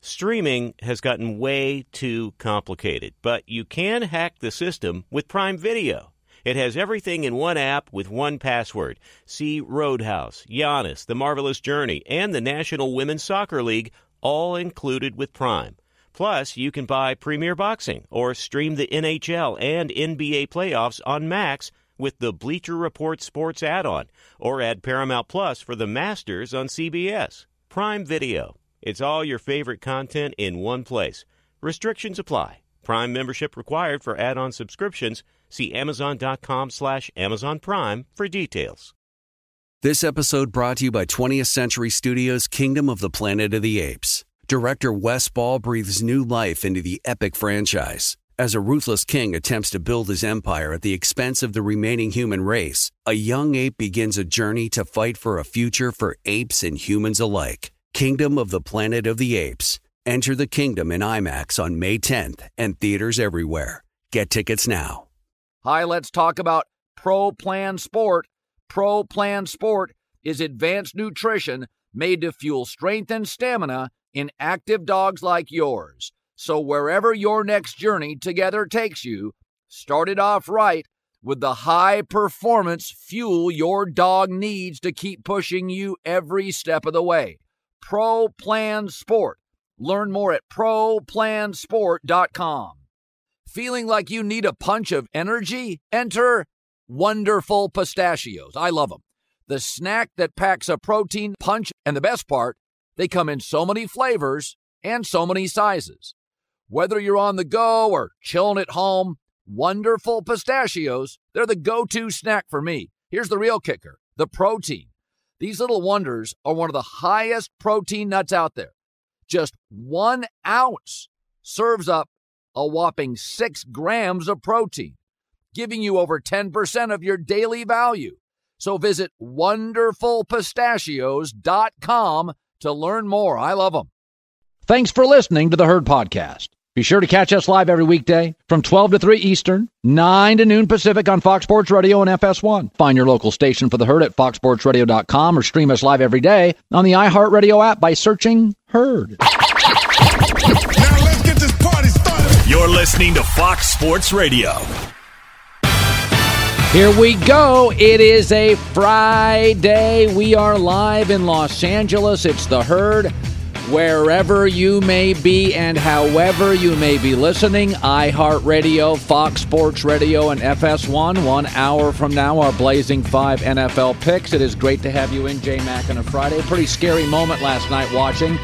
Streaming has gotten way too complicated, but you can hack the system with Prime Video. It has everything in one app with one password. See Roadhouse, Giannis, The Marvelous Journey, and the National Women's Soccer League, all included with Prime. Plus, you can buy Premier Boxing or stream the NHL and NBA playoffs on Max with the Bleacher Report Sports add-on, or add Paramount Plus for the Masters on CBS. Prime Video. It's all your favorite content in one place. Restrictions apply. Prime membership required for add-on subscriptions. See Amazon.com/Amazon Prime for details. This episode brought to you by 20th Century Studios' Kingdom of the Planet of the Apes. Director Wes Ball breathes new life into the epic franchise. As a ruthless king attempts to build his empire at the expense of the remaining human race, a young ape begins a journey to fight for a future for apes and humans alike. Kingdom of the Planet of the Apes. Enter the kingdom in IMAX on May 10th and theaters everywhere. Get tickets now. Hi, let's talk about Pro Plan Sport. Pro Plan Sport is advanced nutrition made to fuel strength and stamina in active dogs like yours. So wherever your next journey together takes you, start it off right with the high-performance fuel your dog needs to keep pushing you every step of the way. Pro Plan Sport. Learn more at ProPlansport.com. Feeling like you need a punch of energy? Enter Wonderful Pistachios. I love them. The snack that packs a protein punch, and the best part, they come in so many flavors and so many sizes. Whether you're on the go or chilling at home, Wonderful Pistachios, they're the go-to snack for me. Here's the real kicker, the protein. These little wonders are one of the highest protein nuts out there. Just 1 ounce serves up a whopping 6 grams of protein, giving you over 10% of your daily value. So visit WonderfulPistachios.com to learn more. I love them. Thanks for listening to the Herd Podcast. Be sure to catch us live every weekday from 12 to 3 Eastern, 9 to noon Pacific on Fox Sports Radio and FS1. Find your local station for the Herd at foxsportsradio.com or stream us live every day on the iHeartRadio app by searching Herd. Now let's get this party started. You're listening to Fox Sports Radio. Here we go. It is a Friday. We are live in Los Angeles. It's the Herd. Wherever you may be and however you may be listening, iHeartRadio, Fox Sports Radio, and FS1. 1 hour from now, our Blazing 5 NFL picks. It is great to have you in, J-Mac, on a Friday. Pretty scary moment last night watching.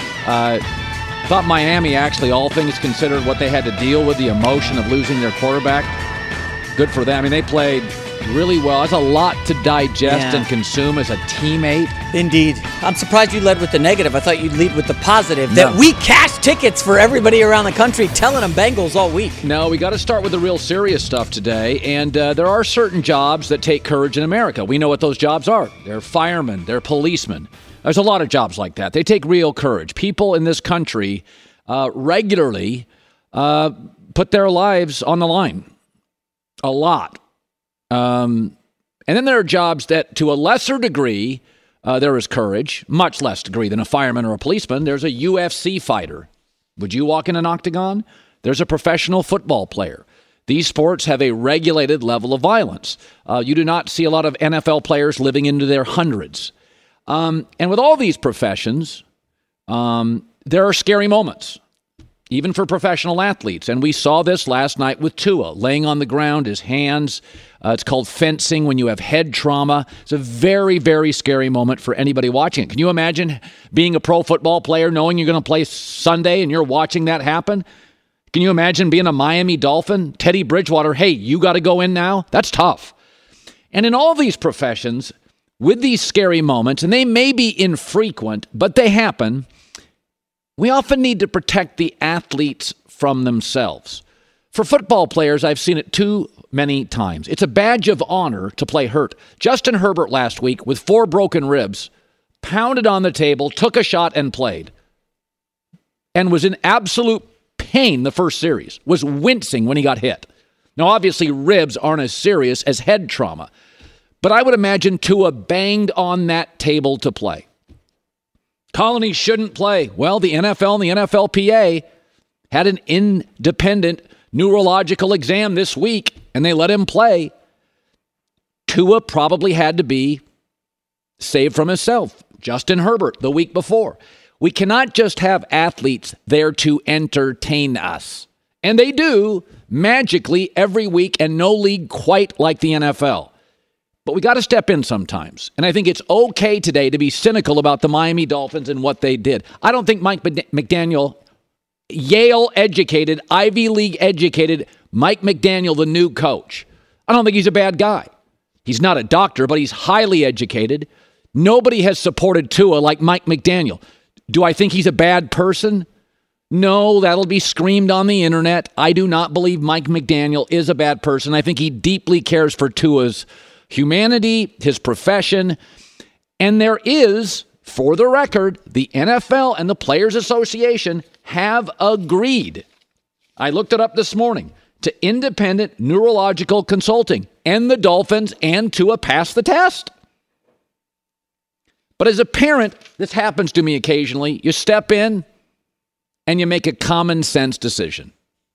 Thought Miami, actually, all things considered, what they had to deal with, the emotion of losing their quarterback. Good for them. I mean, they played really well. That's a lot to digest and consume as a teammate. Indeed. I'm surprised you led with the negative. I thought you'd lead with the positive. No. That we cashed tickets for everybody around the country telling them Bengals all week. No, we got to start with the real serious stuff today. And there are certain jobs that take courage in America. We know what those jobs are. They're firemen. They're policemen. There's a lot of jobs like that. They take real courage. People in this country regularly put their lives on the line. A lot. And then there are jobs that, to a lesser degree, there is courage, much less degree than a fireman or a policeman. There's a UFC fighter. Would you walk in an octagon? There's a professional football player. These sports have a regulated level of violence. You do not see a lot of NFL players living into their hundreds. And with all these professions, there are scary moments, even for professional athletes. And we saw this last night with Tua, laying on the ground, his hands. It's called fencing when you have head trauma. It's a very, very scary moment for anybody watching it. Can you imagine being a pro football player, knowing you're going to play Sunday and you're watching that happen? Can you imagine being a Miami Dolphin? Teddy Bridgewater, hey, you got to go in now? That's tough. And in all these professions, with these scary moments, and they may be infrequent, but they happen, we often need to protect the athletes from themselves. For football players, I've seen it too many times. It's a badge of honor to play hurt. Justin Herbert last week, with 4 broken ribs, pounded on the table, took a shot, and played. And was in absolute pain the first series, was wincing when he got hit. Now, obviously, ribs aren't as serious as head trauma. But I would imagine Tua banged on that table to play. Colony shouldn't play. Well, the NFL and the NFLPA had an independent neurological exam this week, and they let him play. Tua probably had to be saved from himself. Justin Herbert the week before. We cannot just have athletes there to entertain us. And they do magically every week, and no league quite like the NFL. But we got to step in sometimes. And I think it's okay today to be cynical about the Miami Dolphins and what they did. I don't think Mike McDaniel, Yale-educated, Ivy League-educated Mike McDaniel, the new coach, I don't think he's a bad guy. He's not a doctor, but he's highly educated. Nobody has supported Tua like Mike McDaniel. Do I think he's a bad person? No, that'll be screamed on the internet. I do not believe Mike McDaniel is a bad person. I think he deeply cares for Tua's humanity, his profession. And there is, for the record, the NFL and the Players Association have agreed. I looked it up this morning to independent neurological consulting, and the Dolphins and Tua passed the test. But as a parent, this happens to me occasionally. You step in and you make a common sense decision.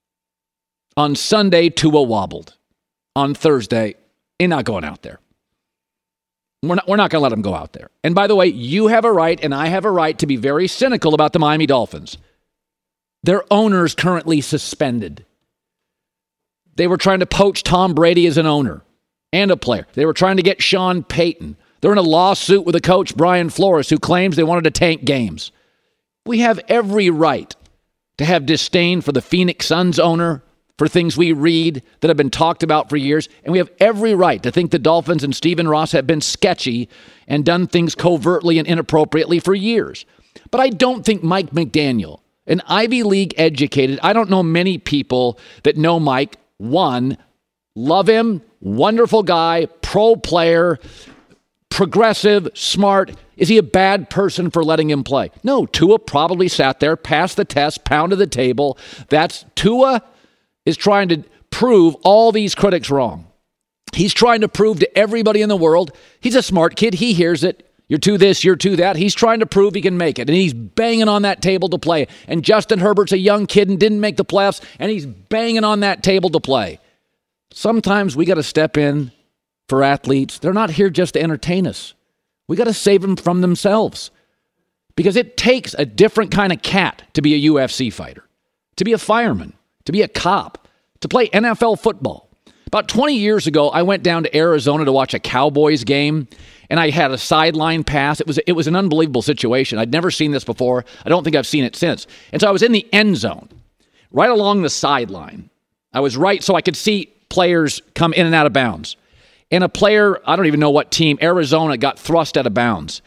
On Sunday, Tua wobbled. On Thursday, you're not going out there. We're not going to let him go out there. And by the way, you have a right and I have a right to be very cynical about the Miami Dolphins. Their owner's currently suspended. They were trying to poach Tom Brady as an owner and a player. They were trying to get Sean Payton. They're in a lawsuit with a coach, Brian Flores, who claims they wanted to tank games. We have every right to have disdain for the Phoenix Suns owner, for things we read that have been talked about for years. And we have every right to think the Dolphins and Stephen Ross have been sketchy and done things covertly and inappropriately for years. But I don't think Mike McDaniel, an Ivy League educated, I don't know many people that know Mike. One, love him, wonderful guy, pro player, progressive, smart. Is he a bad person for letting him play? No, Tua probably sat there, passed the test, pounded the table. Tua is trying to prove all these critics wrong. He's trying to prove to everybody in the world, he's a smart kid, he hears it. You're to this, you're to that. He's trying to prove he can make it, and he's banging on that table to play. And Justin Herbert's a young kid and didn't make the playoffs, and he's banging on that table to play. Sometimes we got to step in for athletes. They're not here just to entertain us. We got to save them from themselves, because it takes a different kind of cat to be a UFC fighter, to be a fireman, to be a cop, to play NFL football. About 20 years ago, I went down to Arizona to watch a Cowboys game, and I had a sideline pass. It was an unbelievable situation. I'd never seen this before. I don't think I've seen it since. And so I was in the end zone, right along the sideline. I was right so I could see players come in and out of bounds. And a player, I don't even know what team, Arizona, got thrust out of bounds.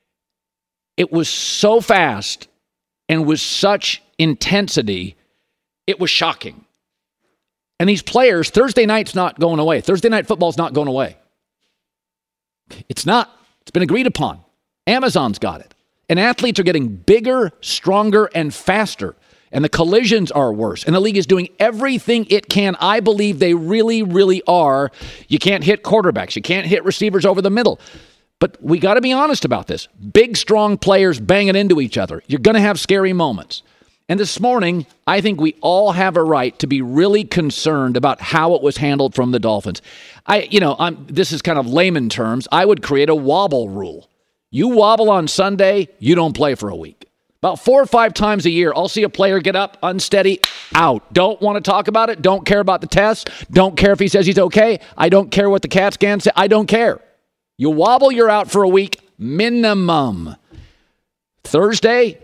It was so fast and with such intensity, it was shocking. And these players, Thursday night's not going away. Thursday night football's not going away. It's not. It's been agreed upon. Amazon's got it. And athletes are getting bigger, stronger, and faster. And the collisions are worse. And the league is doing everything it can. I believe they really, really are. You can't hit quarterbacks. You can't hit receivers over the middle. But we got to be honest about this. Big, strong players banging into each other. You're going to have scary moments. And this morning, I think we all have a right to be really concerned about how it was handled from the Dolphins. This is kind of layman terms. I would create a wobble rule. You wobble on Sunday, you don't play for a week. About 4 or 5 times a year, I'll see a player get up, unsteady, out. Don't want to talk about it. Don't care about the test. Don't care if he says he's okay. I don't care what the CAT scan says. I don't care. You wobble, you're out for a week, minimum. Thursday,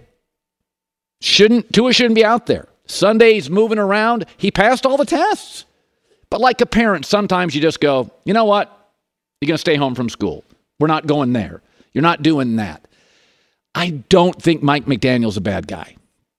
Tua shouldn't be out there. Sunday's moving around. He passed all the tests. But like a parent, sometimes you just go, you know what? You're going to stay home from school. We're not going there. You're not doing that. I don't think Mike McDaniel's a bad guy.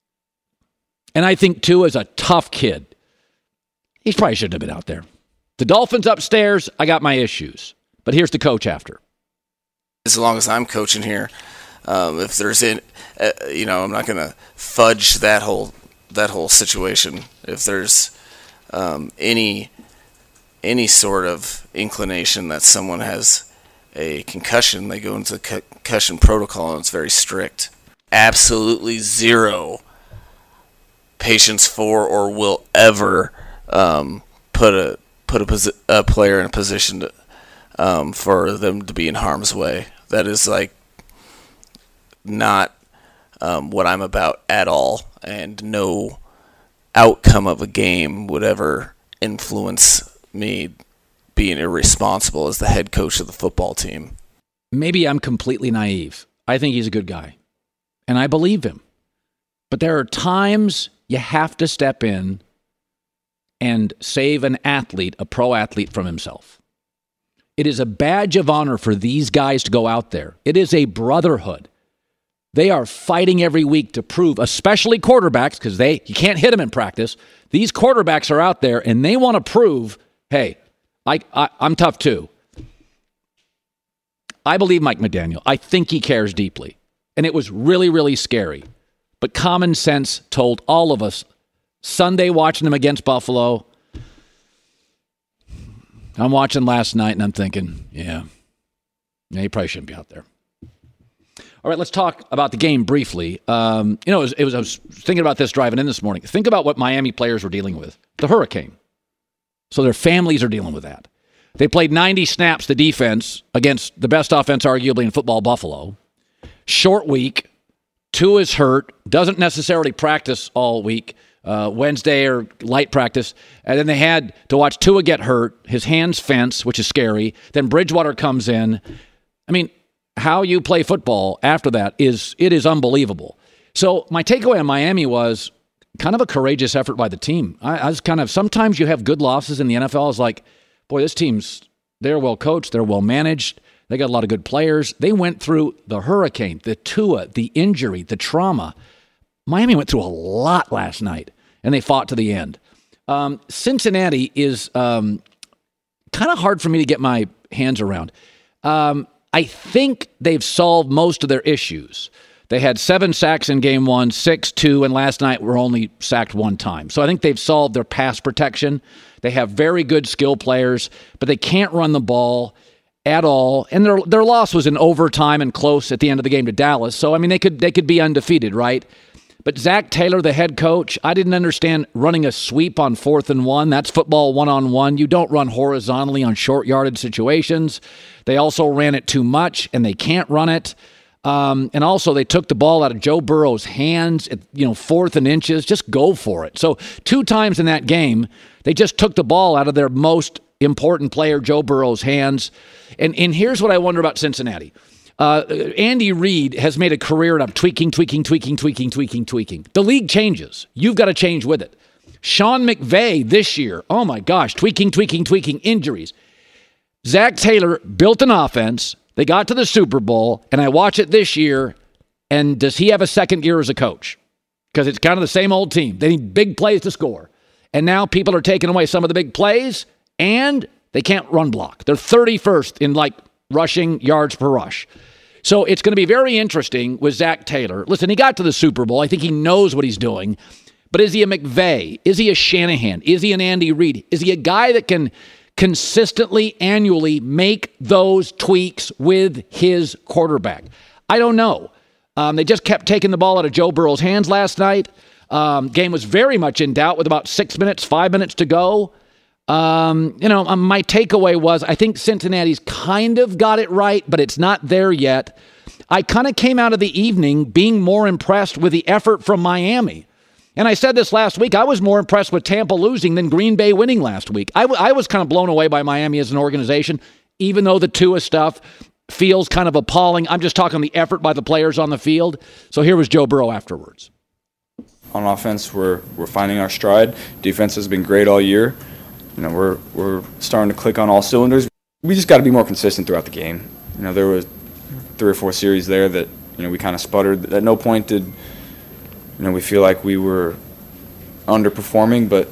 And I think Tua's a tough kid. He probably shouldn't have been out there. The Dolphins upstairs, I got my issues. But here's the coach after. As long as I'm coaching here, if there's I'm not going to fudge that whole situation. If there's any sort of inclination that someone has a concussion, they go into the concussion protocol, and it's very strict. absolutely zero patience for or will ever put a player in a position to, for them to be in harm's way. That is like not what I'm about at all, and no outcome of a game would ever influence me being irresponsible as the head coach of the football team. Maybe I'm completely naive. I think he's a good guy, and I believe him. But there are times you have to step in and save an athlete, a pro athlete, from himself. It is a badge of honor for these guys to go out there. It is a brotherhood. They are fighting every week to prove, especially quarterbacks, because you can't hit them in practice. These quarterbacks are out there, and they want to prove, hey, I'm tough too. I believe Mike McDaniel. I think he cares deeply. And it was really, really scary. But common sense told all of us, Sunday watching him against Buffalo, I'm watching last night and I'm thinking, yeah, he probably shouldn't be out there. All right, let's talk about the game briefly. I was thinking about this driving in this morning. Think about what Miami players were dealing with. The hurricane. So their families are dealing with that. They played 90 snaps, the defense, against the best offense arguably in football, Buffalo. Short week. Tua is hurt. Doesn't necessarily practice all week. Wednesday or light practice. And then they had to watch Tua get hurt. His hands fence, which is scary. Then Bridgewater comes in. I mean, how you play football after that is unbelievable. So my takeaway on Miami was kind of a courageous effort by the team. I was kind of, sometimes you have good losses in the NFL. It's like, boy, this team's, they're well coached, they're well managed, they got a lot of good players. They went through the hurricane, the Tua, the injury, the trauma. Miami went through a lot last night, and they fought to the end. Cincinnati is kind of hard for me to get my hands around. I think they've solved most of their issues. They had 7 sacks in game 1, 6, 2, and last night were only sacked 1 time. So I think they've solved their pass protection. They have very good skill players, but they can't run the ball at all. And their loss was in overtime and close at the end of the game to Dallas. So, I mean, they could be undefeated, right? But Zach Taylor, the head coach, I didn't understand running a sweep on 4th and 1. That's football one-on-one. You don't run horizontally on short yardage situations. They also ran it too much, and they can't run it. And also, they took the ball out of Joe Burrow's hands at 4th and inches. Just go for it. So 2 times in that game, they just took the ball out of their most important player, Joe Burrow's hands. And here's what I wonder about Cincinnati. Andy Reid has made a career out of tweaking. The league changes. You've got to change with it. Sean McVay this year, oh my gosh, tweaking, injuries. Zach Taylor built an offense. They got to the Super Bowl, and I watch it this year, and does he have a second year as a coach? Because it's kind of the same old team. They need big plays to score. And now people are taking away some of the big plays, and they can't run block. They're 31st in, rushing yards per rush. So it's going to be very interesting with Zach Taylor. Listen, he got to the Super Bowl. I think he knows what he's doing. But is he a McVay? Is he a Shanahan? Is he an Andy Reid? Is he a guy that can consistently, annually make those tweaks with his quarterback? I don't know. They just kept taking the ball out of Joe Burrow's hands last night. Game was very much in doubt with about 5 minutes to go. My takeaway was I think Cincinnati's kind of got it right, but it's not there yet. I kind of came out of the evening being more impressed with the effort from Miami. And I said this last week, I was more impressed with Tampa losing than Green Bay winning last week. I was kind of blown away by Miami as an organization, even though the Tua stuff feels kind of appalling. I'm just talking the effort by the players on the field. So here was Joe Burrow afterwards. On offense, we're finding our stride. Defense has been great all year. We're starting to click on all cylinders. We just got to be more consistent throughout the game. There was 3 or 4 series there that we kind of sputtered. At no point did we feel like we were underperforming, but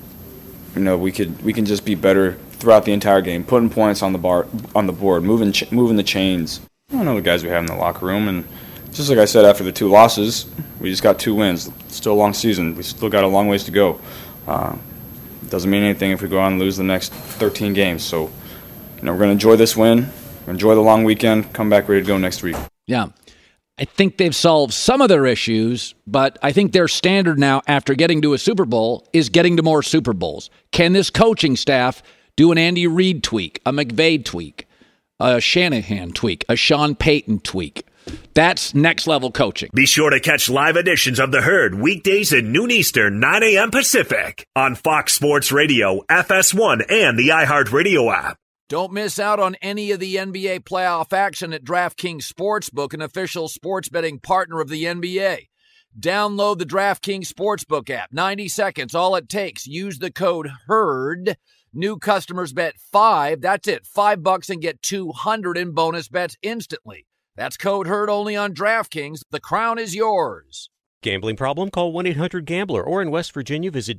we can just be better throughout the entire game, putting points on the board, moving the chains. I know the guys we have in the locker room, and just like I said after the 2 losses, we just got 2 wins. It's still a long season. We still got a long ways to go. Doesn't mean anything if we go on and lose the next 13 games. So, we're going to enjoy this win, enjoy the long weekend, come back ready to go next week. Yeah. I think they've solved some of their issues, but I think their standard now after getting to a Super Bowl is getting to more Super Bowls. Can this coaching staff do an Andy Reid tweak, a McVay tweak, a Shanahan tweak, a Sean Payton tweak? That's next-level coaching. Be sure to catch live editions of The Herd weekdays at noon Eastern, 9 a.m. Pacific on Fox Sports Radio, FS1, and the iHeartRadio app. Don't miss out on any of the NBA playoff action at DraftKings Sportsbook, an official sports betting partner of the NBA. Download the DraftKings Sportsbook app. 90 seconds, all it takes. Use the code HERD. New customers bet $5. That's it, $5 and get $200 in bonus bets instantly. That's code HERD only on DraftKings. The crown is yours. Gambling problem? Call 1-800-GAMBLER. Or in West Virginia, visit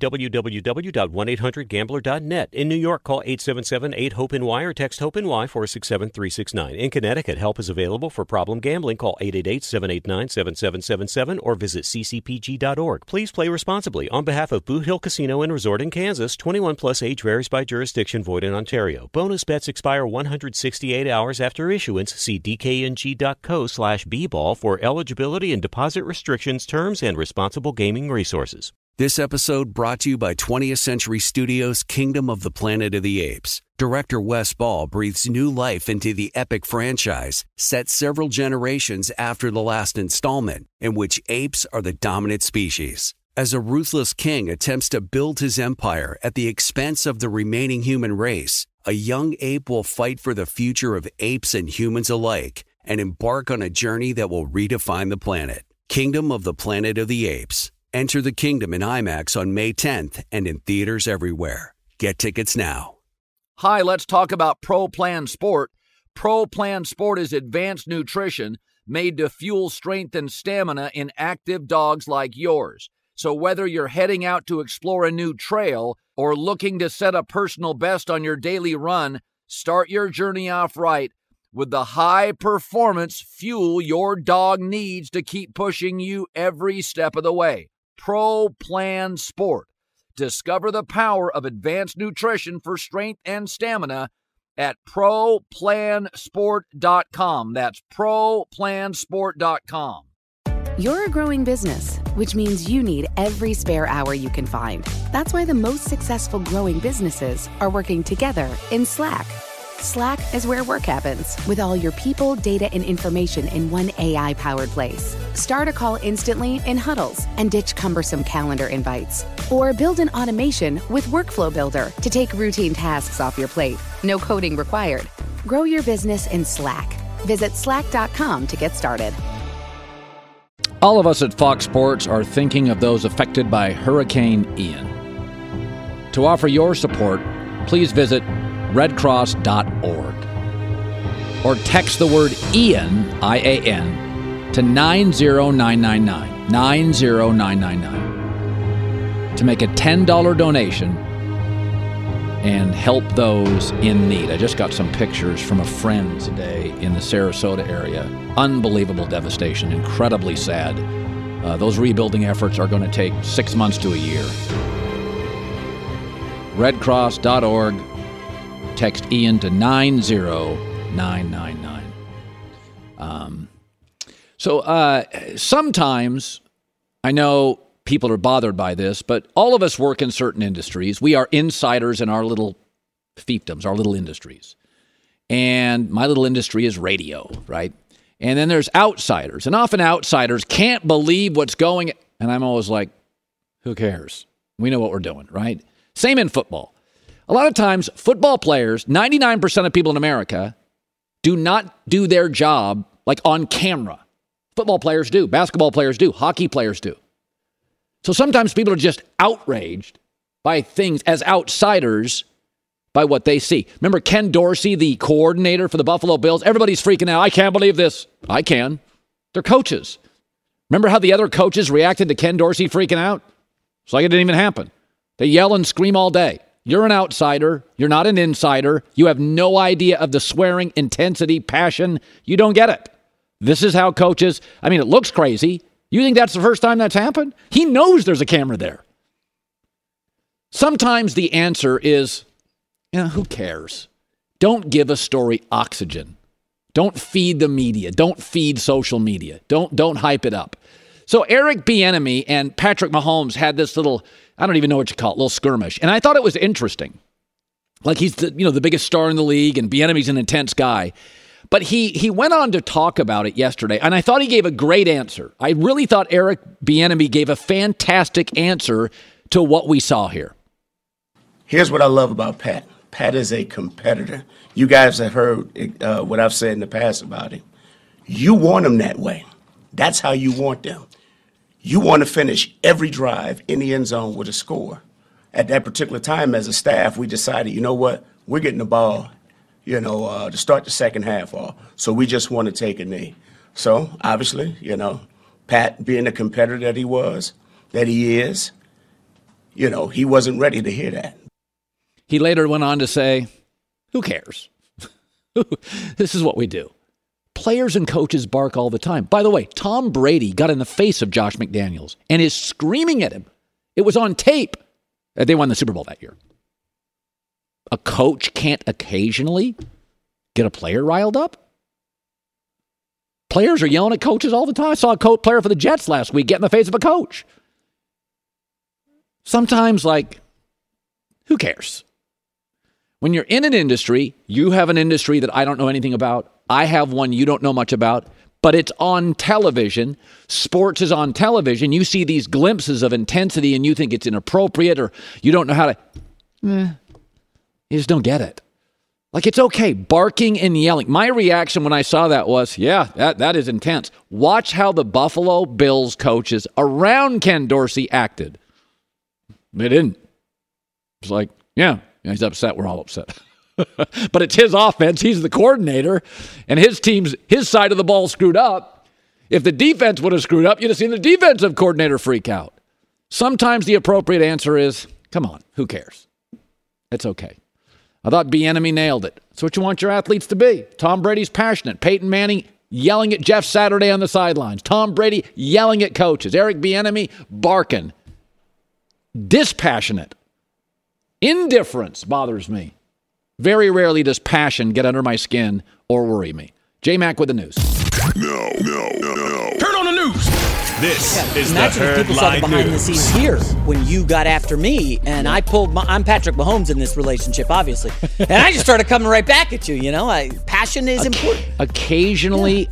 www.1800gambler.net. In New York, call 877-8-HOPE-NY or text HOPE-NY 467-369. In Connecticut, help is available for problem gambling. Call 888-789-7777 or visit ccpg.org. Please play responsibly. On behalf of Boot Hill Casino and Resort in Kansas, 21 plus age varies by jurisdiction, void in Ontario. Bonus bets expire 168 hours after issuance. See dkng.co/bball for eligibility and deposit restrictions, terms, and responsible gaming resources. This episode brought to you by 20th Century Studios' Kingdom of the Planet of the Apes. Director Wes Ball breathes new life into the epic franchise, set several generations after the last installment, in which apes are the dominant species. As a ruthless king attempts to build his empire at the expense of the remaining human race, a young ape will fight for the future of apes and humans alike and embark on a journey that will redefine the planet. Kingdom of the Planet of the Apes. Enter the kingdom in IMAX on May 10th and in theaters everywhere. Get tickets now. Hi, let's talk about Pro Plan Sport. Pro Plan Sport is advanced nutrition made to fuel strength and stamina in active dogs like yours. So whether you're heading out to explore a new trail or looking to set a personal best on your daily run, start your journey off right with the high-performance fuel your dog needs to keep pushing you every step of the way. Pro Plan Sport. Discover the power of advanced nutrition for strength and stamina at ProPlansport.com. That's ProPlansport.com. You're a growing business, which means you need every spare hour you can find. That's why the most successful growing businesses are working together in Slack. Slack is where work happens, with all your people, data, and information in one AI-powered place. Start a call instantly in huddles and ditch cumbersome calendar invites. Or build an automation with Workflow Builder to take routine tasks off your plate. No coding required. Grow your business in Slack. Visit slack.com to get started. All of us at Fox Sports are thinking of those affected by Hurricane Ian. To offer your support, please visit redcross.org or text the word Ian, I-A-N, to 90999, 90999 to make a $10 donation and help those in need. I just got some pictures from a friend today in the Sarasota area. Unbelievable devastation, incredibly sad. Those rebuilding efforts are going to take 6 months to a year. redcross.org. Text Ian to 90999. Sometimes I know people are bothered by this, but all of us work in certain industries. We are insiders in our little fiefdoms, our little industries. And my little industry is radio, right? And then there's outsiders. And often outsiders can't believe what's going on. And I'm always like, who cares? We know what we're doing, right? Same in football. A lot of times, football players, 99% of people in America, do not do their job like on camera. Football players do. Basketball players do. Hockey players do. So sometimes people are just outraged by things as outsiders by what they see. Remember Ken Dorsey, the coordinator for the Buffalo Bills? Everybody's freaking out. I can't believe this. I can. They're coaches. Remember how the other coaches reacted to Ken Dorsey freaking out? It's like it didn't even happen. They yell and scream all day. You're an outsider. You're not an insider. You have no idea of the swearing, intensity, passion. You don't get it. This is how coaches, I mean, it looks crazy. You think that's the first time that's happened? He knows there's a camera there. Sometimes the answer is, who cares? Don't give a story oxygen. Don't feed the media. Don't feed social media. Don't hype it up. So Eric Bieniemy and Patrick Mahomes had this little, I don't even know what you call it, little skirmish. And I thought it was interesting. Like he's the biggest star in the league, and Bieniemy's an intense guy. But he went on to talk about it yesterday, and I thought he gave a great answer. I really thought Eric Bieniemy gave a fantastic answer to what we saw here. Here's what I love about Pat. Pat is a competitor. You guys have heard what I've said in the past about him. You want him that way. That's how you want them. You want to finish every drive in the end zone with a score. At that particular time, as a staff, we decided, you know what, we're getting the ball, to start the second half off. So we just want to take a knee. So obviously, Pat being the competitor that he is, he wasn't ready to hear that. He later went on to say, who cares? This is what we do. Players and coaches bark all the time. By the way, Tom Brady got in the face of Josh McDaniels and is screaming at him. It was on tape. They won the Super Bowl that year. A coach can't occasionally get a player riled up? Players are yelling at coaches all the time. I saw a player for the Jets last week get in the face of a coach. Sometimes, who cares? When you're in an industry, you have an industry that I don't know anything about. I have one you don't know much about, but it's on television. Sports is on television. You see these glimpses of intensity and you think it's inappropriate or you don't know how to... You just don't get it. It's okay, barking and yelling. My reaction when I saw that was, yeah, that is intense. Watch how the Buffalo Bills coaches around Ken Dorsey acted. They didn't. It's yeah, he's upset. We're all upset. But it's his offense. He's the coordinator, and his side of the ball screwed up. If the defense would have screwed up, you'd have seen the defensive coordinator freak out. Sometimes the appropriate answer is, come on, who cares? It's okay. I thought Bieniemy nailed it. That's what you want your athletes to be. Tom Brady's passionate. Peyton Manning yelling at Jeff Saturday on the sidelines. Tom Brady yelling at coaches. Eric Bieniemy barking. Dispassionate. Indifference bothers me. Very rarely does passion get under my skin or worry me. J-Mac with the news. No. Turn on the news. This is the Herd people saw the Line behind News. the scenes here when you got after me, and I'm Patrick Mahomes in this relationship, obviously, and I just started coming right back at you. Passion is important. Occasionally,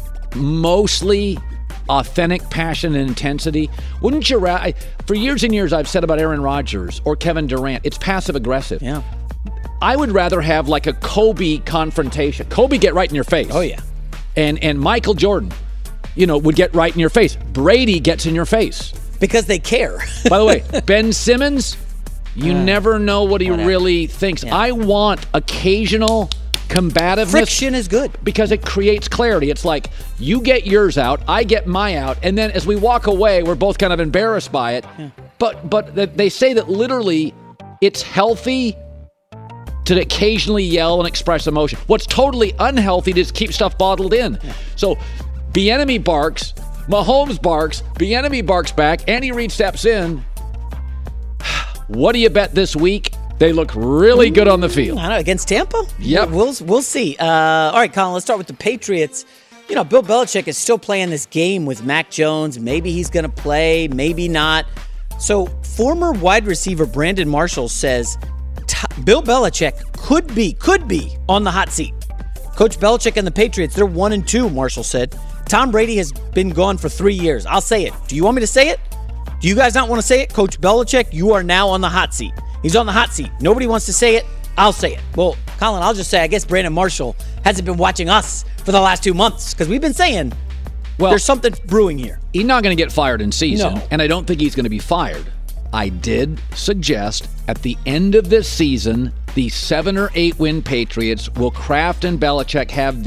mostly authentic passion and intensity. Wouldn't you rather? For years and years, I've said about Aaron Rodgers or Kevin Durant, it's passive aggressive. Yeah. I would rather have a Kobe confrontation. Kobe get right in your face. Oh, yeah. And Michael Jordan, would get right in your face. Brady gets in your face. Because they care. By the way, Ben Simmons, you never know what he really thinks. Yeah. I want occasional combativeness. Friction is good. Because it creates clarity. It's like, you get yours out, I get mine out, and then as we walk away, we're both kind of embarrassed by it. Yeah. But they say that literally it's healthy to occasionally yell and express emotion. What's totally unhealthy is keep stuff bottled in. Yeah. So Bieniemy barks, Mahomes barks, Bieniemy barks back, Andy Reid steps in. What do you bet this week? They look really good on the field. I know, against Tampa? Yep. We'll see. All right, Colin, let's start with the Patriots. Bill Belichick is still playing this game with Mac Jones. Maybe he's going to play, maybe not. So former wide receiver Brandon Marshall says Bill Belichick could be on the hot seat. Coach Belichick and the Patriots, they're 1-2, Marshall said. Tom Brady has been gone for 3 years. I'll say it. Do you want me to say it? Do you guys not want to say it? Coach Belichick, you are now on the hot seat. He's on the hot seat. Nobody wants to say it. I'll say it. Well, Colin, I'll just say I guess Brandon Marshall hasn't been watching us for the last 2 months because we've been saying there's something brewing here. He's not going to get fired in season, No. and I don't think he's going to be fired. I did suggest at the end of this season, the 7 or 8 win Patriots will Kraft and Belichick have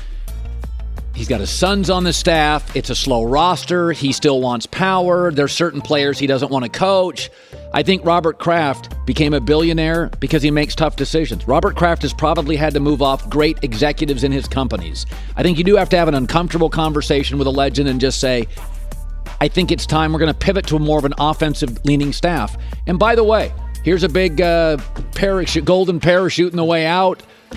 he's got his sons on the staff. It's a slow roster. He still wants power. There's certain players he doesn't want to coach. I think Robert Kraft became a billionaire because he makes tough decisions. Robert Kraft has probably had to move off great executives in his companies. I think you do have to have an uncomfortable conversation with a legend and just say, I think it's time we're going to pivot to more of an offensive-leaning staff. And by the way, here's a big golden parachute in the way out.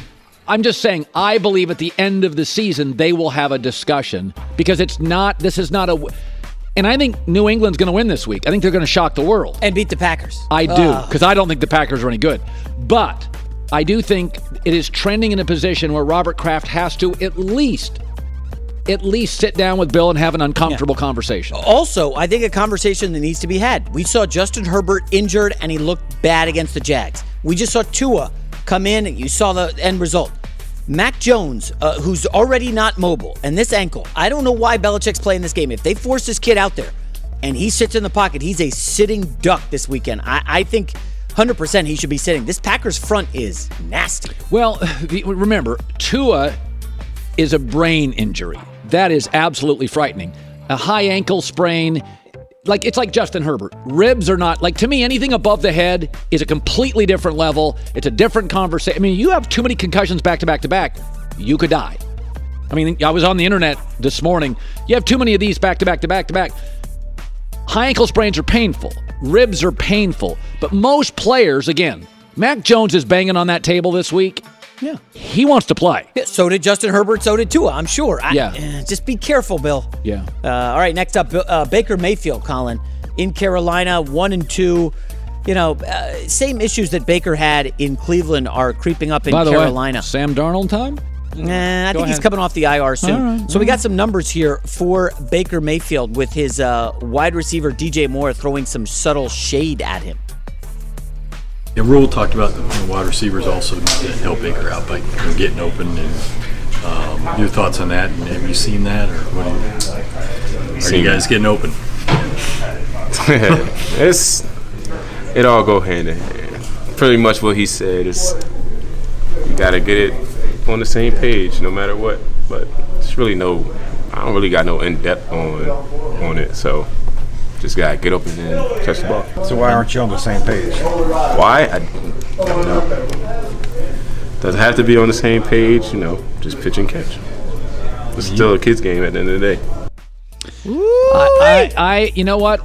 I'm just saying, I believe at the end of the season, they will have a discussion because this is not a... And I think New England's going to win this week. I think they're going to shock the world. And beat the Packers. I do, because I don't think the Packers are any good. But I do think it is trending in a position where Robert Kraft has to at least sit down with Bill and have an uncomfortable conversation. Also, I think a conversation that needs to be had. We saw Justin Herbert injured, and he looked bad against the Jags. We just saw Tua come in, and you saw the end result. Mac Jones, who's already not mobile, and this ankle, I don't know why Belichick's playing this game. If they force this kid out there and he sits in the pocket, he's a sitting duck this weekend. I think 100% he should be sitting. This Packers front is nasty. Well, remember, Tua is a brain injury. That is absolutely frightening. A high ankle sprain, it's like Justin Herbert. Ribs are not, to me, anything above the head is a completely different level. It's a different conversation. I mean, you have too many concussions back to back to back, you could die. I mean, I was on the internet this morning. You have too many of these back to back to back to back. High ankle sprains are painful. Ribs are painful. But most players, again, Mac Jones is banging on that table this week. Yeah. He wants to play. Yeah, so did Justin Herbert, so did Tua, I'm sure. Just be careful, Bill. Yeah. All right, next up, Baker Mayfield, Colin, in Carolina, 1-2. Same issues that Baker had in Cleveland are creeping up in Carolina. By the way, Sam Darnold time? I think he's coming off the IR soon. Right, so we got some numbers here for Baker Mayfield with his wide receiver DJ Moore throwing some subtle shade at him. Yeah, Rule talked about the wide receivers also need to help Baker out by getting open. And your thoughts on that? And have you seen that, or what are you guys getting open? It all go hand in hand. Pretty much what he said is you got to get it on the same page no matter what. But it's really I don't really got no in-depth on it, so just got to get up and then touch the ball. So why aren't you on the same page? Why? I don't know. Doesn't have to be on the same page, just pitch and catch. It's still a kid's game at the end of the day. You know what?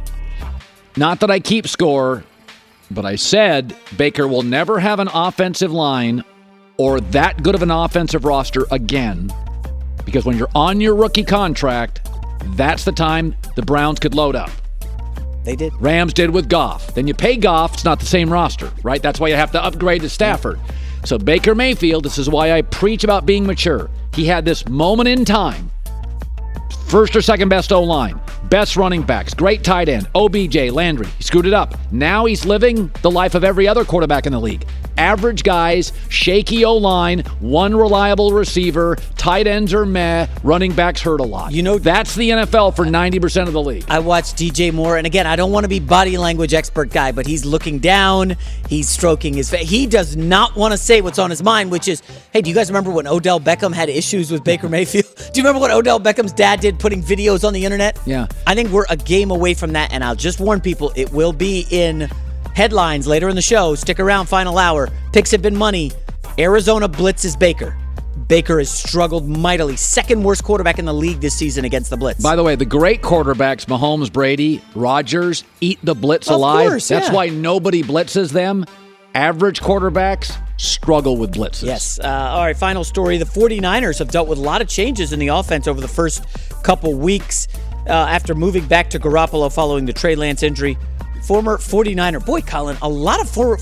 Not that I keep score, but I said Baker will never have an offensive line or that good of an offensive roster again, because when you're on your rookie contract, that's the time the Browns could load up. They did. Rams did with Goff. Then you pay Goff, it's not the same roster, right? That's why you have to upgrade to Stafford. So Baker Mayfield, this is why I preach about being mature. He had this moment in time. First or second best O-line, best running backs, great tight end, OBJ, Landry. He screwed it up. Now he's living the life of every other quarterback in the league. Average guys, shaky O-line, one reliable receiver, tight ends are meh, running backs hurt a lot. That's the NFL for 90% of the league. I watched DJ Moore, and again, I don't want to be body language expert guy, but he's looking down, he's stroking his face. He does not want to say what's on his mind, which is, hey, do you guys remember when Odell Beckham had issues with Baker Mayfield? Do you remember what Odell Beckham's dad did, putting videos on the internet? Yeah. I think we're a game away from that, and I'll just warn people, it will be in headlines later in the show. Stick around, final hour. Picks have been money. Arizona blitzes Baker. Baker has struggled mightily. Second worst quarterback in the league this season against the blitz. By the way, the great quarterbacks, Mahomes, Brady, Rodgers, eat the blitz alive. Course, That's why nobody blitzes them. Average quarterbacks struggle with blitzes. Yes. All right, final story. The 49ers have dealt with a lot of changes in the offense over the first couple weeks after moving back to Garoppolo following the Trey Lance injury. Former 49er. Boy, Colin, a lot of former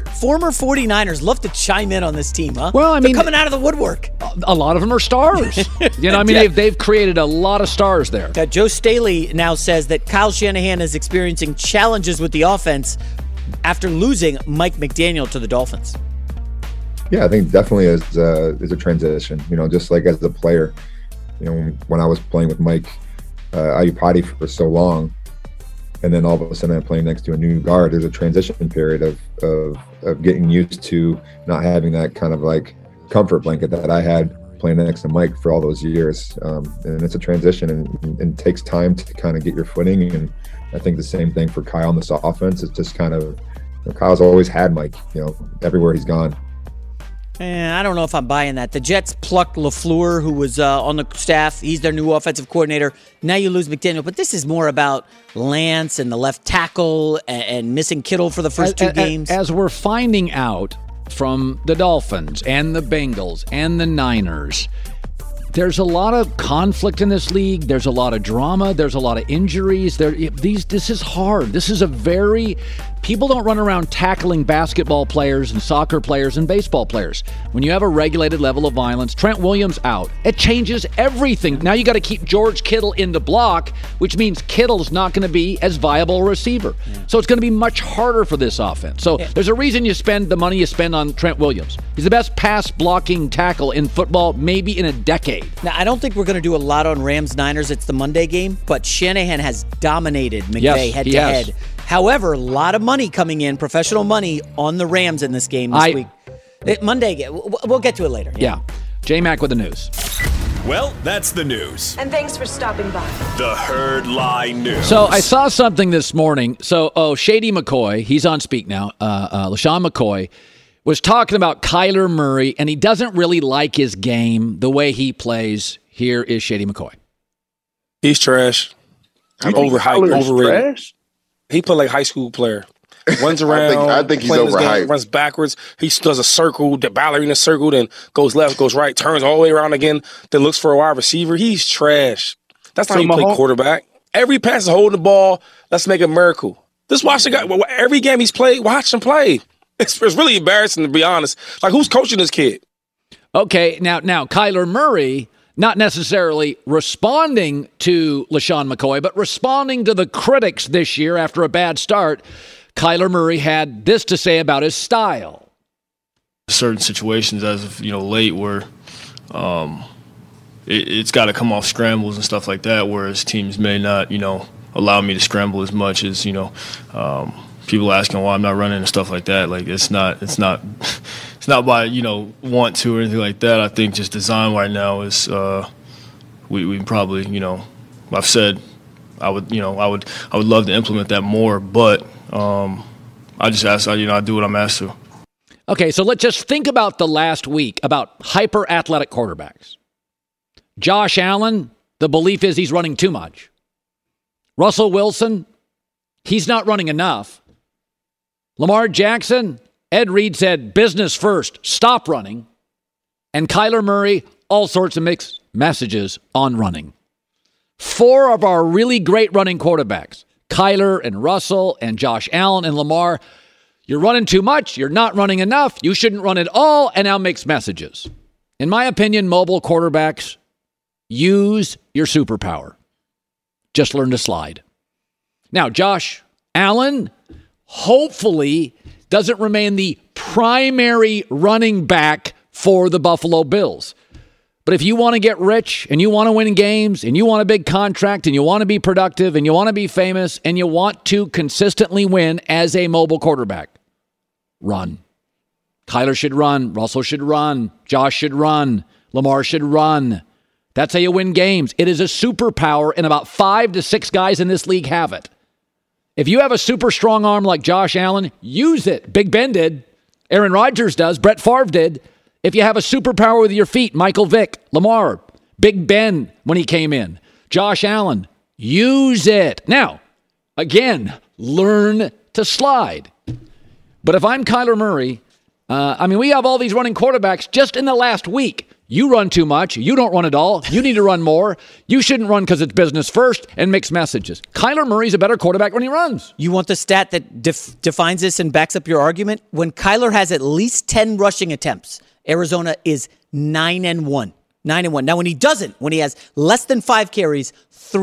49ers love to chime in on this team, huh? Well, They're coming out of the woodwork. A lot of them are stars. They've created a lot of stars there. Joe Staley now says that Kyle Shanahan is experiencing challenges with the offense after losing Mike McDaniel to the Dolphins. Yeah, I think definitely is a transition. Just like as a player, when I was playing with Mike Iupati for so long, and then all of a sudden I'm playing next to a new guard, there's a transition period of getting used to not having that kind of like comfort blanket that I had playing next to Mike for all those years. And it's a transition and takes time to kind of get your footing. And I think the same thing for Kyle in this offense. It's just kind of, Kyle's always had Mike, everywhere he's gone. I don't know if I'm buying that. The Jets plucked LaFleur, who was on the staff. He's their new offensive coordinator. Now you lose McDaniel. But this is more about Lance and the left tackle and missing Kittle for the first two games. As we're finding out, from the Dolphins and the Bengals and the Niners. There's a lot of conflict in this league. There's a lot of drama. There's a lot of injuries. This is hard. This is people don't run around tackling basketball players and soccer players and baseball players. When you have a regulated level of violence, Trent Williams out. It changes everything. Now you got to keep George Kittle in the block, which means Kittle's not going to be as viable a receiver. Yeah. So it's going to be much harder for this offense. So there's a reason you spend the money you spend on Trent Williams. He's the best pass blocking tackle in football, maybe in a decade. Now, I don't think we're going to do a lot on Rams-Niners. It's the Monday game, but Shanahan has dominated McVay head-to-head. However, a lot of money coming in, professional money, on the Rams in this game this week. Monday, we'll get to it later. Yeah. J-Mac with the news. Well, that's the news. And thanks for stopping by. The Herd Lie News. So I saw something this morning. Shady McCoy, he's on Speak Now, LaShawn McCoy, was talking about Kyler Murray, and he doesn't really like his game, the way he plays. Here is Shady McCoy. He's trash. Overhyped, overrated. Trash? He played like a high school player. Runs around. I think he's overhyped. Runs backwards. He does a circle, the ballerina circle, then goes left, goes right, turns all the way around again, then looks for a wide receiver. He's trash. That's not how you play quarterback. Every pass is holding the ball. Let's make a miracle. Just watch the guy. Every game he's played, watch him play. It's really embarrassing, to be honest. Like, who's coaching this kid? Okay, now Kyler Murray, not necessarily responding to LaShawn McCoy, but responding to the critics this year after a bad start. Kyler Murray had this to say about his style. Certain situations as of, late where it's got to come off scrambles and stuff like that, whereas teams may not, allow me to scramble as much as, people asking why I'm not running and stuff like that. Like it's not by, want to or anything like that. I think just design right now is we probably, I've said I would love to implement that more, but I just ask, I do what I'm asked to. Okay, so let's just think about the last week about hyper-athletic quarterbacks. Josh Allen, the belief is he's running too much. Russell Wilson, he's not running enough. Lamar Jackson, Ed Reed said, business first, stop running. And Kyler Murray, all sorts of mixed messages on running. 4 of our really great running quarterbacks, Kyler and Russell and Josh Allen and Lamar, you're running too much, you're not running enough, you shouldn't run at all, and now mixed messages. In my opinion, mobile quarterbacks, use your superpower. Just learn to slide. Now, Josh Allen hopefully doesn't remain the primary running back for the Buffalo Bills. But if you want to get rich and you want to win games and you want a big contract and you want to be productive and you want to be famous and you want to consistently win as a mobile quarterback, run. Kyler should run. Russell should run. Josh should run. Lamar should run. That's how you win games. It is a superpower, and about 5 to 6 guys in this league have it. If you have a super strong arm like Josh Allen, use it. Big Ben did. Aaron Rodgers does. Brett Favre did. If you have a superpower with your feet, Michael Vick, Lamar, Big Ben when he came in, Josh Allen, use it. Now, again, learn to slide. But if I'm Kyler Murray, we have all these running quarterbacks just in the last week. You run too much. You don't run at all. You need to run more. You shouldn't run because it's business first and mixed messages. Kyler Murray's a better quarterback when he runs. You want the stat that defines this and backs up your argument? When Kyler has at least 10 rushing attempts, Arizona is 9-1. 9-1. Now, when he doesn't, when he has less than 5 carries,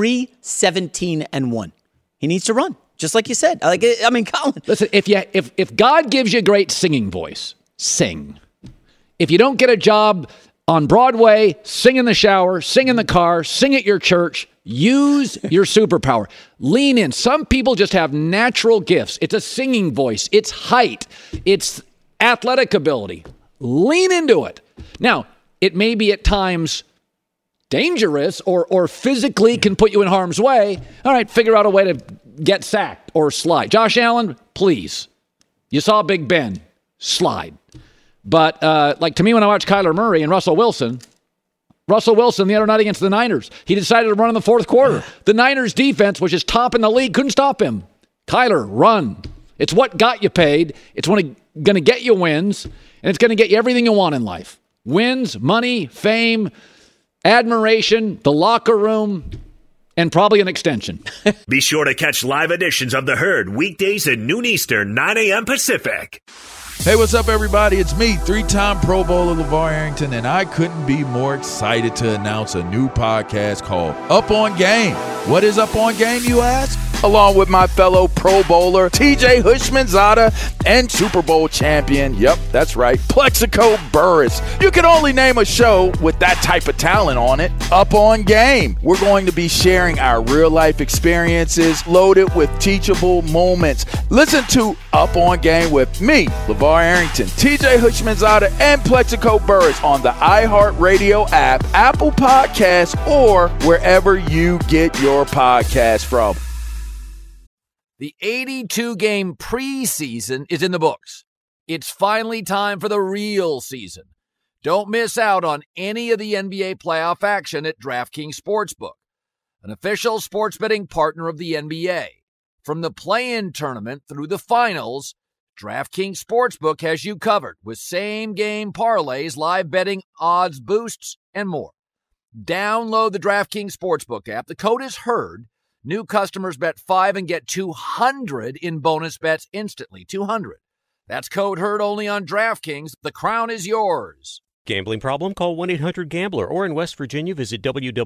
3-17-1. He needs to run, just like you said. Colin. Listen, if God gives you a great singing voice, sing. If you don't get a job on Broadway, sing in the shower, sing in the car, sing at your church, use your superpower. Lean in. Some people just have natural gifts. It's a singing voice. It's height. It's athletic ability. Lean into it. Now, it may be at times dangerous or physically can put you in harm's way. All right, figure out a way to get sacked or slide. Josh Allen, please. You saw Big Ben. Slide. But, to me, when I watch Kyler Murray and Russell Wilson the other night against the Niners, he decided to run in the fourth quarter. The Niners defense, which is top in the league, couldn't stop him. Kyler, run. It's what got you paid. It's going to get you wins. And it's going to get you everything you want in life. Wins, money, fame, admiration, the locker room, and probably an extension. Be sure to catch live editions of The Herd weekdays at noon Eastern, 9 a.m. Pacific. Hey, what's up, everybody? It's me, three-time Pro Bowler LeVar Arrington, and I couldn't be more excited to announce a new podcast called Up On Game. What is Up On Game, you ask? Along with my fellow Pro Bowler, TJ Houshmandzadeh, and Super Bowl champion, yep, that's right, Plexico Burress. You can only name a show with that type of talent on it. Up On Game. We're going to be sharing our real-life experiences loaded with teachable moments. Listen to Up On Game with me, LeVar Arrington, TJ Houshmandzadeh, and Plexico Burress on the iHeartRadio app, Apple Podcasts, or wherever you get your podcasts from. The 82-game preseason is in the books. It's finally time for the real season. Don't miss out on any of the NBA playoff action at DraftKings Sportsbook, an official sports betting partner of the NBA. From the play-in tournament through the finals, DraftKings Sportsbook has you covered with same-game parlays, live betting, odds boosts, and more. Download the DraftKings Sportsbook app. The code is HERD. New customers bet $5 and get $200 in bonus bets instantly. $200. That's code HERD only on DraftKings. The crown is yours. Gambling problem? Call 1-800-GAMBLER. Or in West Virginia, visit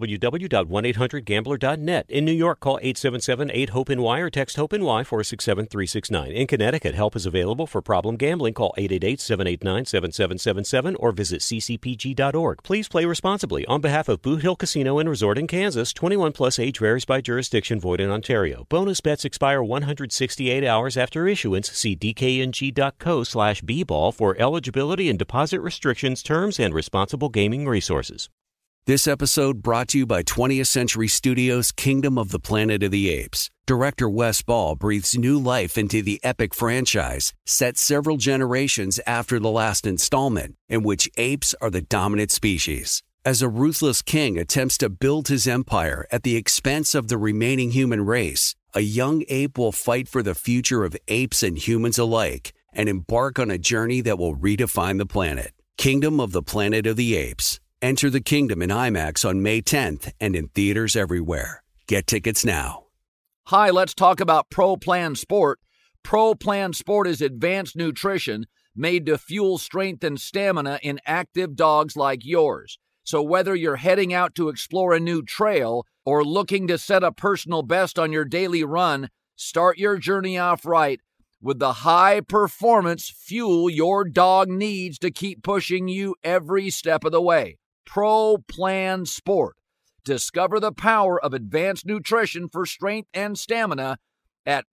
www.1800gambler.net. In New York, call 877-8-HOPE-NY or text HOPE-NY 467-369. In Connecticut, help is available for problem gambling. Call 888-789-7777 or visit ccpg.org. Please play responsibly. On behalf of Boot Hill Casino and Resort in Kansas, 21 plus age varies by jurisdiction, void in Ontario. Bonus bets expire 168 hours after issuance. See dkng.co/bball for eligibility and deposit restrictions, terms, and responsible gaming resources. This episode brought to you by 20th Century Studios' Kingdom of the Planet of the Apes. Director Wes Ball breathes new life into the epic franchise, set several generations after the last installment, in which apes are the dominant species. As a ruthless king attempts to build his empire at the expense of the remaining human race, a young ape will fight for the future of apes and humans alike and embark on a journey that will redefine the planet. Kingdom of the Planet of the Apes. Enter the kingdom in IMAX on May 10th and in theaters everywhere. Get tickets now. Hi, let's talk about Pro Plan Sport. Pro Plan Sport is advanced nutrition made to fuel strength and stamina in active dogs like yours. So whether you're heading out to explore a new trail or looking to set a personal best on your daily run, start your journey off right with the high-performance fuel your dog needs to keep pushing you every step of the way. Pro Plan Sport. Discover the power of advanced nutrition for strength and stamina at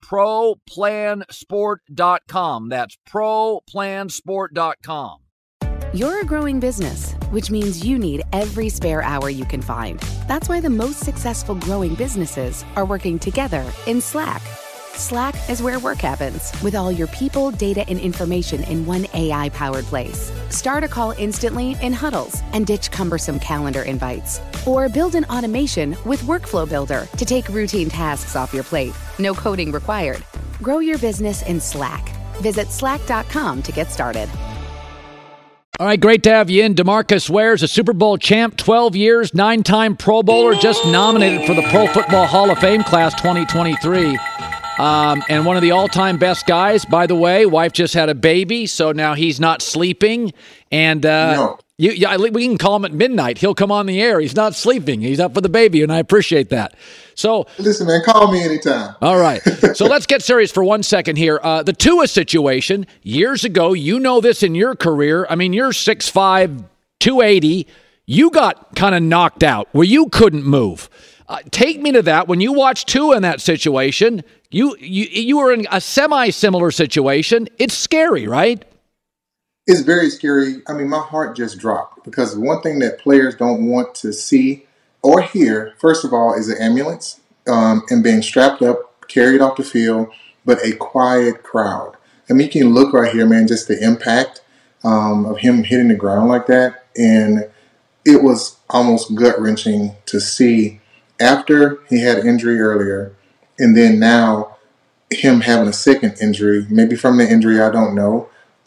ProPlansport.com. That's ProPlansport.com. You're a growing business, which means you need every spare hour you can find. That's why the most successful growing businesses are working together in Slack. Slack is where work happens, with all your people, data, and information in one AI-powered place. Start a call instantly in huddles and ditch cumbersome calendar invites. Or build an automation with Workflow Builder to take routine tasks off your plate. No coding required. Grow your business in Slack. Visit slack.com to get started. All right, great to have you in. DeMarcus Ware's a Super Bowl champ, 12 years, 9-time Pro Bowler, just nominated for the Pro Football Hall of Fame class 2023. And one of the all-time best guys, by the way. Wife just had a baby, so now he's not sleeping. And we can call him at midnight. He'll come on the air. He's not sleeping. He's up for the baby, and I appreciate that. So listen, man, call me anytime. All right. So let's get serious for 1 second here. The Tua situation, years ago, you know this in your career. I mean, you're 6'5", 280. You got kind of knocked out where you couldn't move. Take me to that. When you watched Tua in that situation, you were in a semi-similar situation. It's scary, right? It's very scary. I mean, my heart just dropped because one thing that players don't want to see or hear, first of all, is an ambulance and being strapped up, carried off the field, but a quiet crowd. I mean, you can look right here, man, just the impact of him hitting the ground like that. And it was almost gut-wrenching to see after he had an injury earlier, and then now him having a second injury, maybe from the injury, I don't know.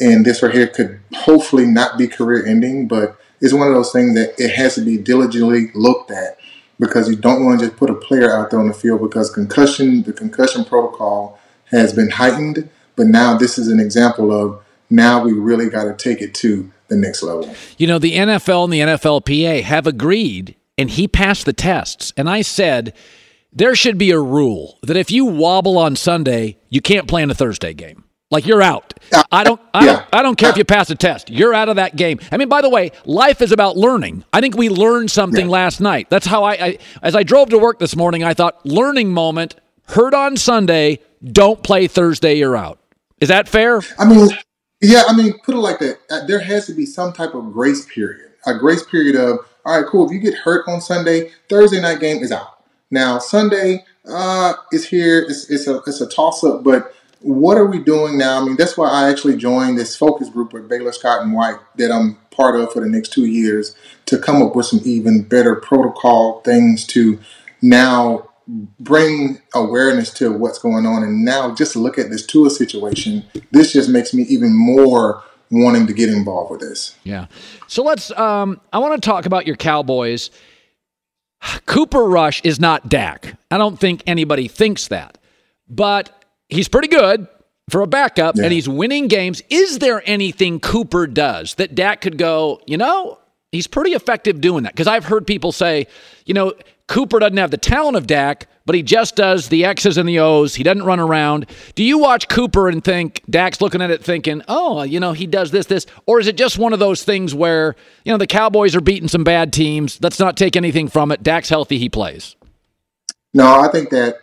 And this right here could hopefully not be career ending, but it's one of those things that it has to be diligently looked at, because you don't want to just put a player out there on the field, because the concussion protocol has been heightened. But now this is an example of, now we really got to take it to the next level. You know, the NFL and the NFLPA have agreed, and he passed the tests. And I said, there should be a rule that if you wobble on Sunday, you can't play in a Thursday game. Like, you're out. I don't care if you pass a test. You're out of that game. I mean, by the way, life is about learning. I think we learned something last night. That's how as I drove to work this morning, I thought, learning moment, heard on Sunday, don't play Thursday, you're out. Is that fair? I mean, yeah, put it like that. There has to be some type of grace period. A grace period of, all right, cool, if you get hurt on Sunday, Thursday night game is out. Now, Sunday is here. It's a toss-up, but what are we doing now? I mean, that's why I actually joined this focus group with Baylor Scott and White that I'm part of for the next 2 years, to come up with some even better protocol things to now bring awareness to what's going on. And now just look at this Tua situation. This just makes me even more wanting to get involved with this. Yeah. So let's, I want to talk about your Cowboys. Cooper Rush is not Dak. I don't think anybody thinks that, but he's pretty good for a backup, and he's winning games. Is there anything Cooper does that Dak could go, he's pretty effective doing that? Because I've heard people say, Cooper doesn't have the talent of Dak, but he just does the X's and the O's. He doesn't run around. Do you watch Cooper and think Dak's looking at it thinking, he does this? Or is it just one of those things where, the Cowboys are beating some bad teams. Let's not take anything from it. Dak's healthy. He plays. No, I think that,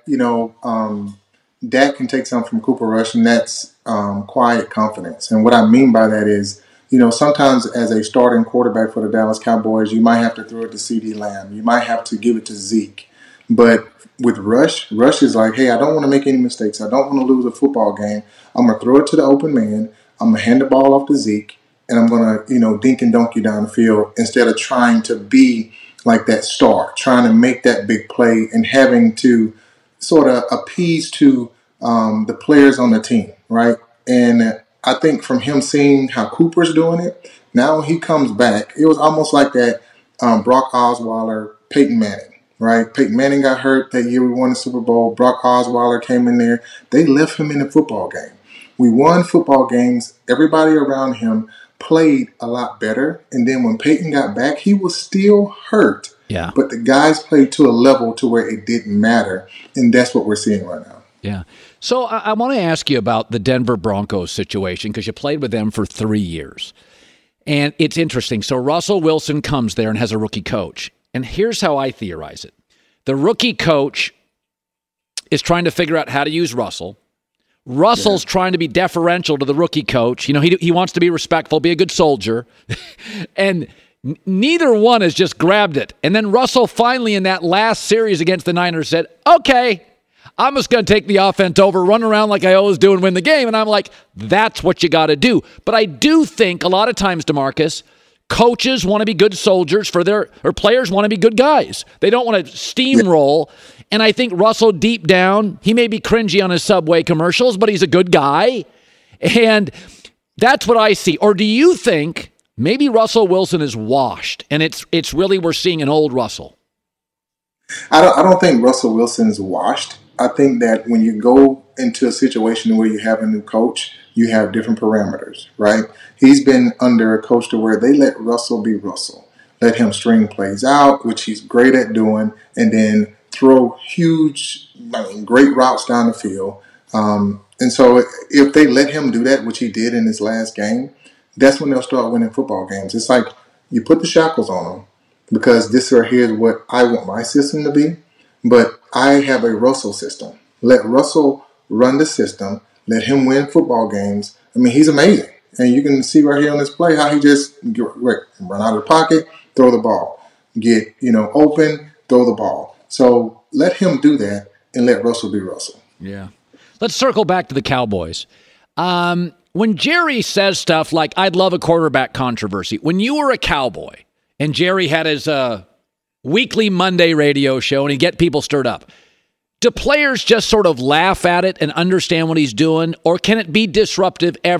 Dak can take something from Cooper Rush, and that's quiet confidence. And what I mean by that is, sometimes as a starting quarterback for the Dallas Cowboys, you might have to throw it to CeeDee Lamb. You might have to give it to Zeke. But with Rush is like, hey, I don't want to make any mistakes. I don't want to lose a football game. I'm going to throw it to the open man. I'm going to hand the ball off to Zeke, and I'm going to, dink and dunk you down the field, instead of trying to be like that star, trying to make that big play and having to sort of appease to the players on the team, right? And I think from him seeing how Cooper's doing it, now when he comes back, it was almost like that Brock Osweiler, Peyton Manning, right? Peyton Manning got hurt that year we won the Super Bowl. Brock Osweiler came in there. They left him in the football game. We won football games. Everybody around him played a lot better. And then when Peyton got back, he was still hurt. Yeah. But the guys played to a level to where it didn't matter. And that's what we're seeing right now. Yeah. So I want to ask you about the Denver Broncos situation, because you played with them for 3 years. And it's interesting. So Russell Wilson comes there and has a rookie coach. And here's how I theorize it. The rookie coach is trying to figure out how to use Russell. Russell's trying to be deferential to the rookie coach. He wants to be respectful, be a good soldier. And neither one has just grabbed it. And then Russell finally in that last series against the Niners said, okay, I'm just going to take the offense over, run around like I always do and win the game. And I'm like, that's what you got to do. But I do think a lot of times, DeMarcus, coaches want to be good soldiers or players want to be good guys. They don't want to steamroll. And I think Russell, deep down, he may be cringy on his Subway commercials, but he's a good guy. And that's what I see. Or do you think maybe Russell Wilson is washed and it's really we're seeing an old Russell? I don't think Russell Wilson is washed. I think that when you go into a situation where you have a new coach, you have different parameters, right? He's been under a coach to where they let Russell be Russell. Let him string plays out, which he's great at doing, and then throw great routes down the field. And so if they let him do that, which he did in his last game, that's when they'll start winning football games. It's like you put the shackles on them, because this right here is what I want my system to be. But I have a Russell system. Let Russell run the system. Let him win football games. I mean, he's amazing. And you can see right here on this play how he just run out of the pocket, throw the ball. Get, open, throw the ball. So let him do that and let Russell be Russell. Yeah. Let's circle back to the Cowboys. When Jerry says stuff like, I'd love a quarterback controversy, when you were a Cowboy and Jerry had his weekly Monday radio show and he'd get people stirred up, do players just sort of laugh at it and understand what he's doing? Or can it be disruptive ever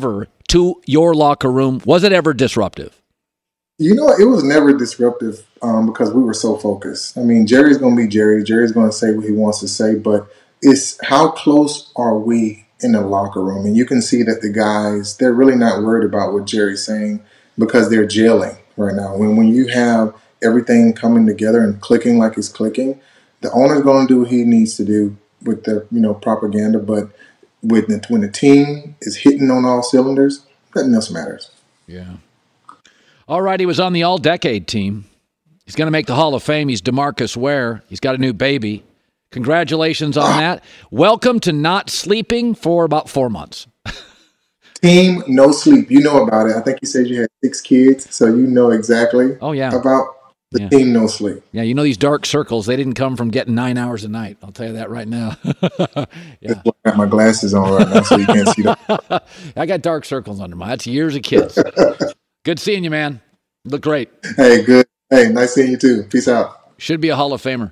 to your locker room? Was it ever disruptive? You know, it was never disruptive because we were so focused. I mean, Jerry's going to be Jerry. Jerry's going to say what he wants to say, but it's how close are we in the locker room? And you can see that the guys, they're really not worried about what Jerry's saying because they're gelling right now. When you have everything coming together and clicking like it's clicking, the owner's going to do what he needs to do with the propaganda, but when the team is hitting on all cylinders, nothing else matters. Yeah. All right, he was on the All-Decade team. He's going to make the Hall of Fame. He's DeMarcus Ware. He's got a new baby. Congratulations on that. Welcome to not sleeping for about 4 months. Team No Sleep. You know about it. I think you said you had 6 kids, so you know exactly about the Team No Sleep. Yeah, you know these dark circles, they didn't come from getting 9 hours a night. I'll tell you that right now. Yeah. I got my glasses on right now so you can't see them. I got dark circles under my. That's years of kids. Good seeing you, man. You look great. Hey, good. Hey, nice seeing you too. Peace out. Should be a Hall of Famer.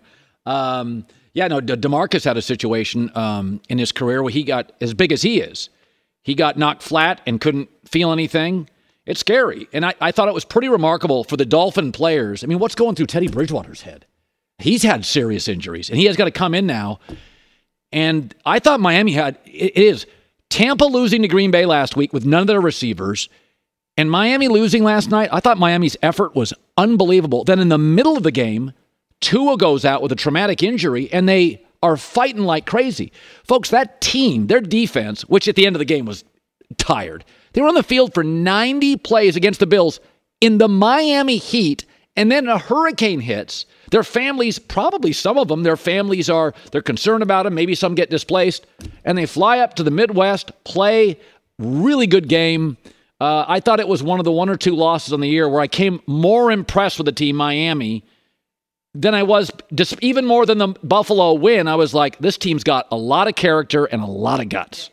DeMarcus had a situation in his career where he got, as big as he is, he got knocked flat and couldn't feel anything. It's scary. And I thought it was pretty remarkable for the Dolphin players. I mean, what's going through Teddy Bridgewater's head? He's had serious injuries, and he has got to come in now. And I thought Miami had, it is Tampa losing to Green Bay last week with none of their receivers, and Miami losing last night. I thought Miami's effort was unbelievable. Then in the middle of the game, Tua goes out with a traumatic injury, and they are fighting like crazy. Folks, that team, their defense, which at the end of the game was tired, they were on the field for 90 plays against the Bills in the Miami heat, and then a hurricane hits. Their families, probably some of them, they're concerned about them. Maybe some get displaced, and they fly up to the Midwest, play really good game. I thought it was one of the 1 or 2 losses on the year where I came more impressed with the team, Miami, than I was, just even more than the Buffalo win. I was like, this team's got a lot of character and a lot of guts.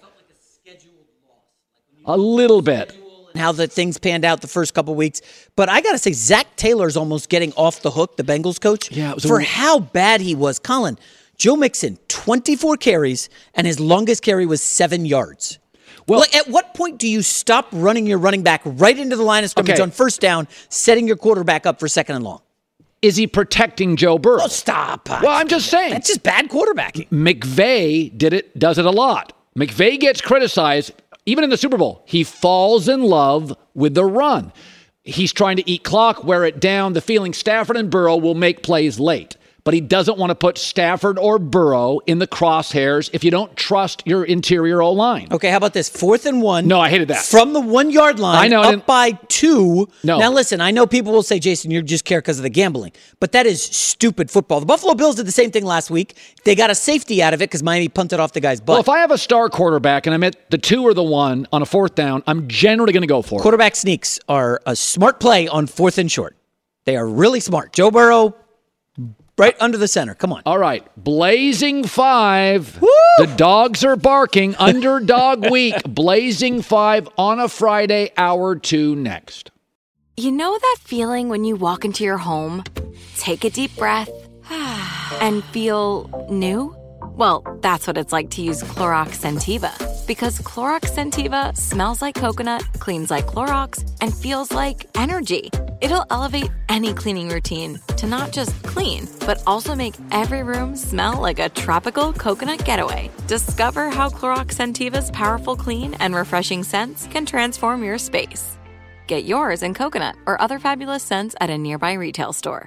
A little bit. How the things panned out the first couple weeks. But I got to say, Zach Taylor's almost getting off the hook, the Bengals coach, for how bad he was. Colin, Joe Mixon, 24 carries, and his longest carry was 7 yards. Well, at what point do you stop running your running back right into the line of scrimmage on first down, setting your quarterback up for 2nd and long? Is he protecting Joe Burrow? Oh, stop. Well, I'm just saying. That's just bad quarterbacking. McVay does it a lot. McVay gets criticized, even in the Super Bowl. He falls in love with the run. He's trying to eat clock, wear it down, the feeling Stafford and Burrow will make plays late. But he doesn't want to put Stafford or Burrow in the crosshairs if you don't trust your interior O-line. Okay, how about this? 4th and 1. No, I hated that. From the 1 yard line, I know, up by 2. No. Now listen, I know people will say, Jason, you just care because of the gambling. But that is stupid football. The Buffalo Bills did the same thing last week. They got a safety out of it because Miami punted off the guy's butt. Well, if I have a star quarterback and I'm at the 2 or the 1 on a 4th down, I'm generally going to go for it. Quarterback sneaks are a smart play on 4th and short. They are really smart. Joe Burrow, right under the center. Come on. All right. Blazing 5. Woo! The dogs are barking. Underdog week. Blazing 5 on a Friday, hour 2 next. You know that feeling when you walk into your home, take a deep breath, and feel new? Well, that's what it's like to use Clorox Scentiva. Because Clorox Scentiva smells like coconut, cleans like Clorox, and feels like energy. It'll elevate any cleaning routine to not just clean, but also make every room smell like a tropical coconut getaway. Discover how Clorox Scentiva's powerful clean and refreshing scents can transform your space. Get yours in coconut or other fabulous scents at a nearby retail store.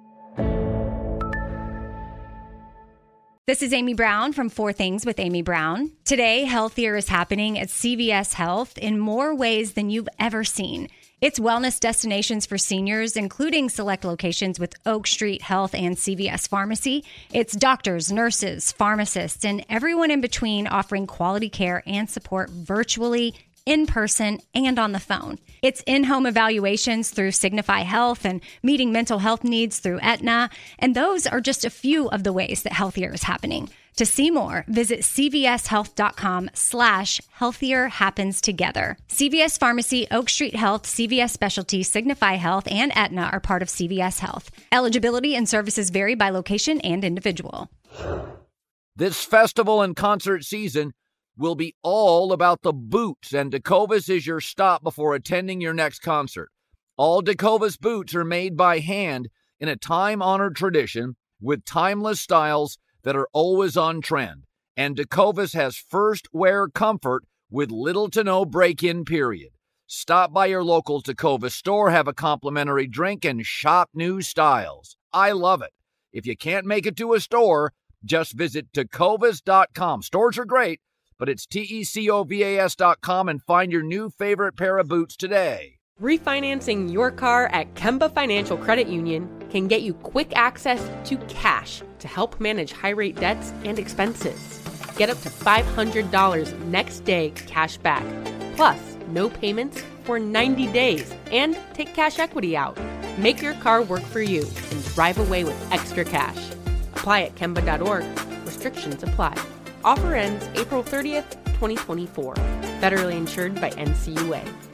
This is Amy Brown from 4 Things with Amy Brown. Today, healthier is happening at CVS Health in more ways than you've ever seen. It's wellness destinations for seniors, including select locations with Oak Street Health and CVS Pharmacy. It's doctors, nurses, pharmacists, and everyone in between offering quality care and support virtually, in person, and on the phone. It's in-home evaluations through Signify Health and meeting mental health needs through Aetna. And those are just a few of the ways that healthier is happening. To see more, visit cvshealth.com/healthier happens together. CVS Pharmacy, Oak Street Health, CVS Specialty, Signify Health, and Aetna are part of CVS Health. Eligibility and services vary by location and individual. This festival and concert season, will be all about the boots, and Tecovas is your stop before attending your next concert. All Tecovas boots are made by hand in a time-honored tradition with timeless styles that are always on trend. And Tecovas has first wear comfort with little to no break-in period. Stop by your local Tecovas store, have a complimentary drink, and shop new styles. I love it. If you can't make it to a store, just visit Tecovas.com. Stores are great, but it's Tecovas.com and find your new favorite pair of boots today. Refinancing your car at Kemba Financial Credit Union can get you quick access to cash to help manage high-rate debts and expenses. Get up to $500 next day cash back, plus no payments for 90 days, and take cash equity out. Make your car work for you and drive away with extra cash. Apply at Kemba.org. Restrictions apply. Offer ends April 30th, 2024. Federally insured by NCUA.